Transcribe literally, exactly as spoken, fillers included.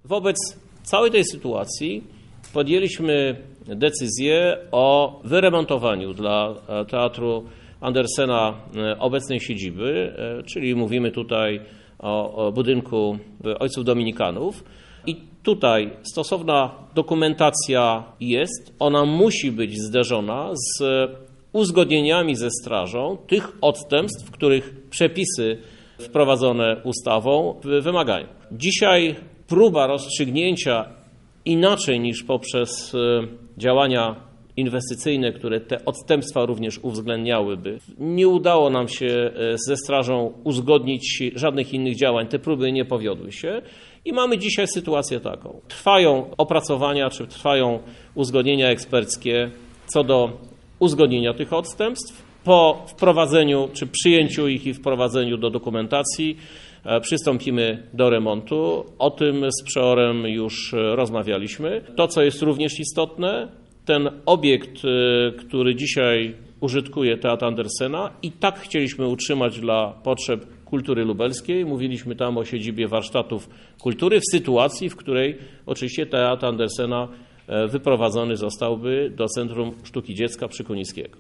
Wobec całej tej sytuacji podjęliśmy decyzję o wyremontowaniu dla Teatru Andersena obecnej siedziby, czyli mówimy tutaj o budynku Ojców Dominikanów. I tutaj stosowna dokumentacja jest, ona musi być zderzona z uzgodnieniami ze strażą tych odstępstw, których przepisy wprowadzone ustawą wymagają. Dzisiaj próba rozstrzygnięcia inaczej niż poprzez działania inwestycyjne, które te odstępstwa również uwzględniałyby. Nie udało nam się ze strażą uzgodnić żadnych innych działań. Te próby nie powiodły się i mamy dzisiaj sytuację taką. Trwają opracowania, czy trwają uzgodnienia eksperckie co do uzgodnienia tych odstępstw. Po wprowadzeniu, czy przyjęciu ich i wprowadzeniu do dokumentacji przystąpimy do remontu. O tym z przeorem już rozmawialiśmy. To, co jest również istotne, ten obiekt, który dzisiaj użytkuje Teatr Andersena, i tak chcieliśmy utrzymać dla potrzeb kultury lubelskiej. Mówiliśmy tam o siedzibie warsztatów kultury w sytuacji, w której oczywiście Teatr Andersena wyprowadzony zostałby do Centrum Sztuki Dziecka przy Konińskiego.